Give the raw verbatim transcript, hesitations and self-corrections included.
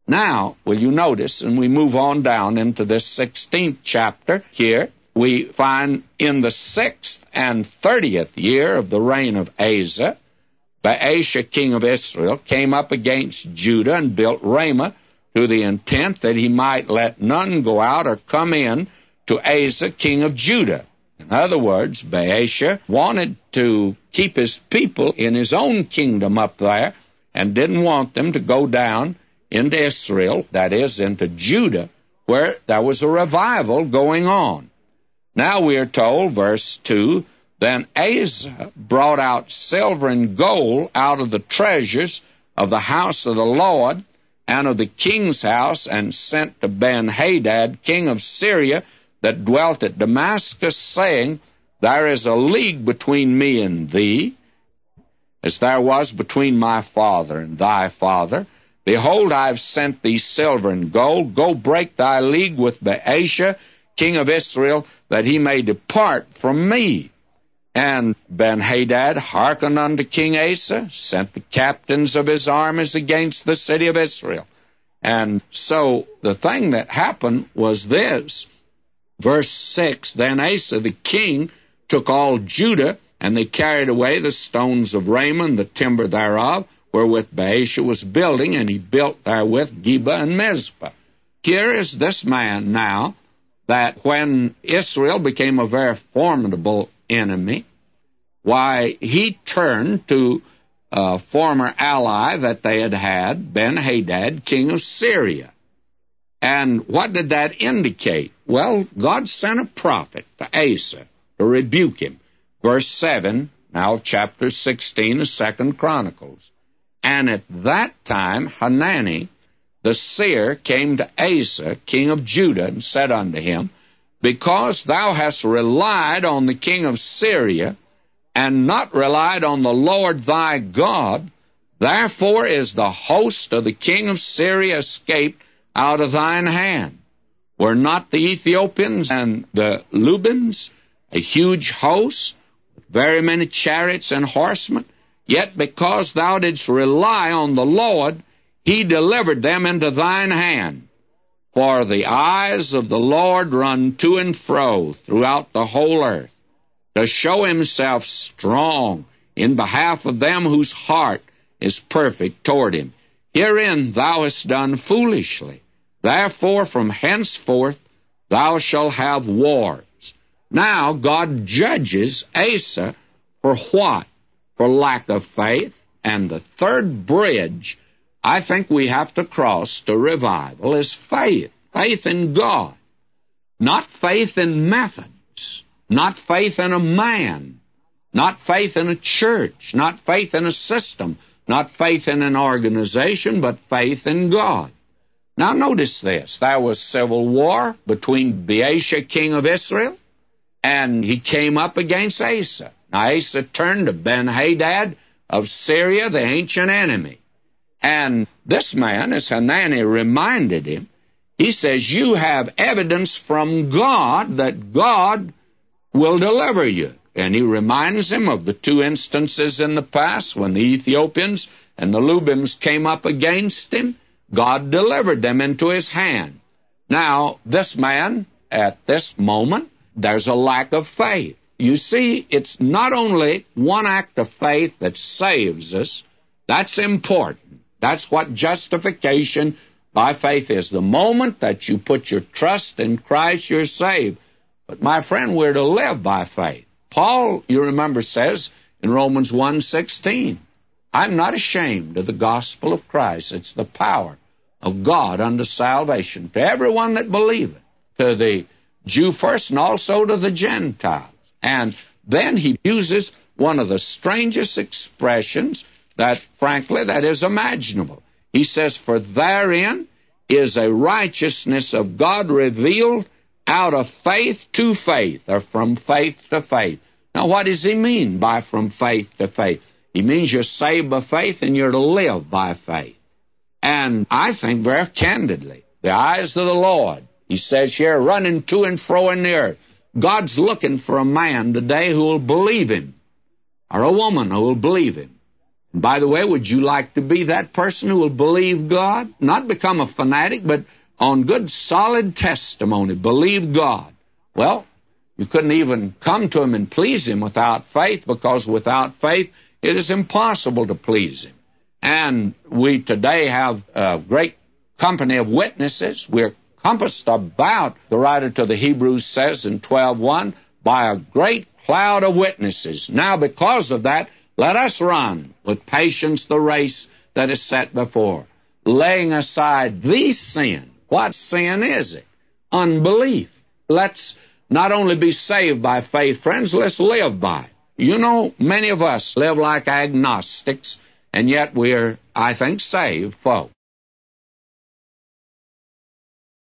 Now, will you notice, and we move on down into this sixteenth chapter here, we find in the sixth and thirtieth year of the reign of Asa, Baasha, king of Israel, came up against Judah and built Ramah to the intent that he might let none go out or come in to Asa, king of Judah. In other words, Baasha wanted to keep his people in his own kingdom up there and didn't want them to go down into Israel, that is, into Judah, where there was a revival going on. Now we are told, verse two, then Asa brought out silver and gold out of the treasures of the house of the Lord and of the king's house, and sent to Ben-Hadad, king of Syria, that dwelt at Damascus, saying, there is a league between me and thee, as there was between my father and thy father. Behold, I have sent thee silver and gold. Go break thy league with Baasha, king of Israel, that he may depart from me. And Ben-Hadad hearkened unto King Asa, sent the captains of his armies against the city of Israel. And so the thing that happened was this. Verse six, then Asa the king took all Judah, and they carried away the stones of Ramah, the timber thereof, wherewith Baasha was building, and he built therewith Geba and Mizpah. Here is this man now, that when Israel became a very formidable enemy, why, he turned to a former ally that they had had, Ben-Hadad, king of Syria. And what did that indicate? Well, God sent a prophet to Asa to rebuke him. Verse seven, now chapter sixteen of Second Chronicles. And at that time Hanani the seer came to Asa, king of Judah, and said unto him, because thou hast relied on the king of Syria, and not relied on the Lord thy God, therefore is the host of the king of Syria escaped out of thine hand. Were not the Ethiopians and the Lubims a huge host, very many chariots and horsemen? Yet because thou didst rely on the Lord, he delivered them into thine hand. For the eyes of the Lord run to and fro throughout the whole earth, to show himself strong in behalf of them whose heart is perfect toward him. Herein thou hast done foolishly. Therefore from henceforth thou shalt have wars. Now God judges Asa for what? For lack of faith. And the third bridge I think we have to cross to revival is faith. Faith in God. Not faith in methods. Not faith in a man. Not faith in a church. Not faith in a system. Not faith in an organization, but faith in God. Now notice this. There was civil war between Baasha, king of Israel, and he came up against Asa. Now Asa turned to Ben-Hadad of Syria, the ancient enemy. And this man, as Hanani reminded him, he says, you have evidence from God that God will deliver you. And he reminds him of the two instances in the past when the Ethiopians and the Lubims came up against him. God delivered them into his hand. Now, this man, at this moment, there's a lack of faith. You see, it's not only one act of faith that saves us. That's important. That's what justification by faith is. The moment that you put your trust in Christ, you're saved. But my friend, we're to live by faith. Paul, you remember, says in Romans one sixteen, I'm not ashamed of the gospel of Christ. It's the power of God unto salvation to everyone that believeth, to the Jew first and also to the Gentiles. And then he uses one of the strangest expressions that, frankly, that is imaginable. He says, for therein is a righteousness of God revealed out of faith to faith, or from faith to faith. Now, what does he mean by from faith to faith? He means you're saved by faith and you're to live by faith. And I think very candidly, the eyes of the Lord, he says here, running to and fro in the earth. God's looking for a man today who will believe him, or a woman who will believe him, By the way, would you like to be that person who will believe God? Not become a fanatic, but on good, solid testimony, believe God. Well, you couldn't even come to Him and please Him without faith, because without faith it is impossible to please Him. And we today have a great company of witnesses. We're compassed about, the writer to the Hebrews says in twelve one, by a great cloud of witnesses. Now, because of that, let us run with patience the race that is set before, laying aside the sin. What sin is it? Unbelief. Let's not only be saved by faith, friends, let's live by it. You know, many of us live like agnostics, and yet we're, I think, saved folk.